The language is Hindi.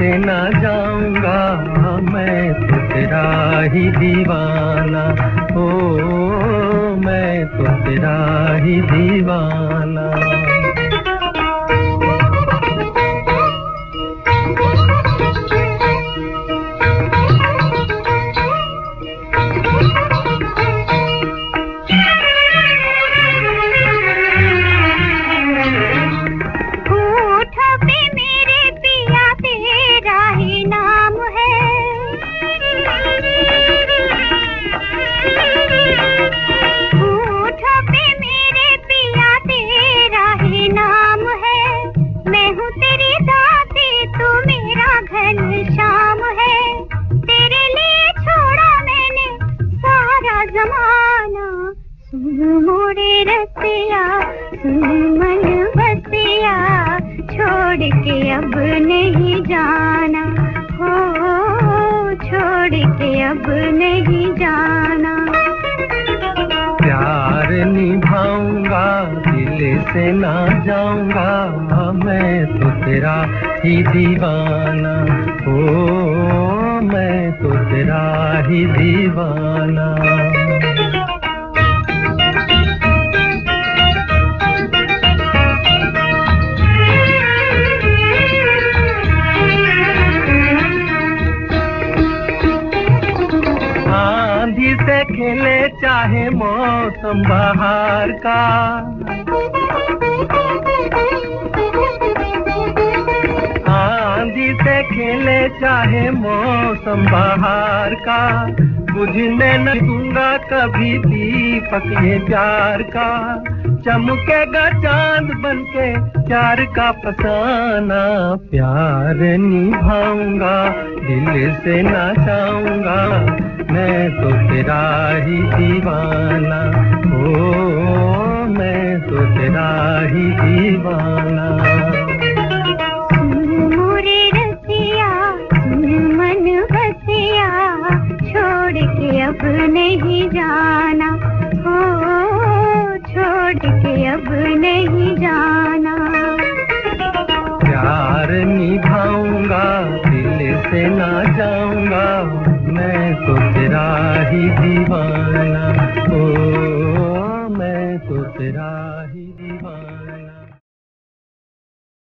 से ना जाऊंगा, मैं तो तेरा ही दीवाना, ओ मैं तो तेरा ही दीवाना। मोरे रसिया मन बसिया, छोड़ के अब नहीं जाना, हो छोड़ के अब नहीं जाना। प्यार निभाऊंगा, दिल से ना जाऊंगा, मैं तो तेरा ही दीवाना, ओ मैं तो तेरा ही दीवाना। आंधी से खेले चाहे मौसम बहार का, आंधी से खेले चाहे मौसम बहार का, बुझने न दूंगा कभी दीपक ये प्यार का, चमकेगा चांद बनके प्यार का फसाना। प्यार निभाऊंगा, दिल से ना चाहूंगा, मैं तो तेरा ही दीवाना, ओ मैं तो तेरा ही दीवाना। मोरे रसिया मन बसिया, छोड़ के अब नहीं जाना, हो छोड़ के अब नहीं जाना। प्यार निभाऊंगा, दिल से ना जाऊंगा, मैं तो तेरा ही दीवाना, ओ